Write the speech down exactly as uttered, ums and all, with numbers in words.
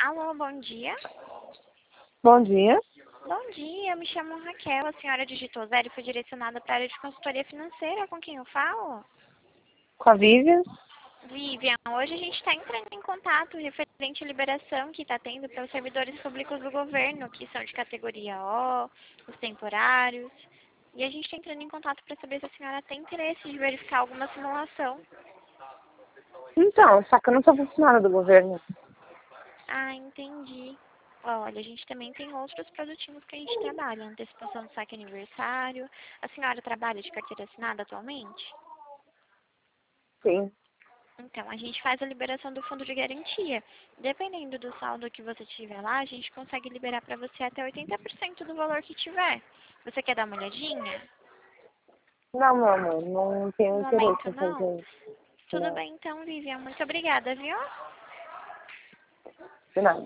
Alô, bom dia. Bom dia. Bom dia, eu me chamo Raquel. A senhora digitou zero e foi direcionada para a área de consultoria financeira. Com quem eu falo? Com a Vivian? Vivian, hoje a gente está entrando em contato referente à liberação que está tendo para os servidores públicos do governo, que são de categoria O, os temporários. E a gente está entrando em contato para saber se a senhora tem interesse de verificar alguma simulação. Então, só que eu não sou funcionária do governo. Ah, entendi. Olha, a gente também tem outros produtinhos que a gente trabalha. Antecipação do saque aniversário. A senhora trabalha de carteira assinada atualmente? Sim. Então, a gente faz a liberação do fundo de garantia. Dependendo do saldo que você tiver lá, a gente consegue liberar para você até oitenta por cento do valor que tiver. Você quer dar uma olhadinha? Não, meu amor, não tenho No interesse momento, em não? fazer isso. Tudo Não, bem, então, Vivian. Muito obrigada, viu? de nada.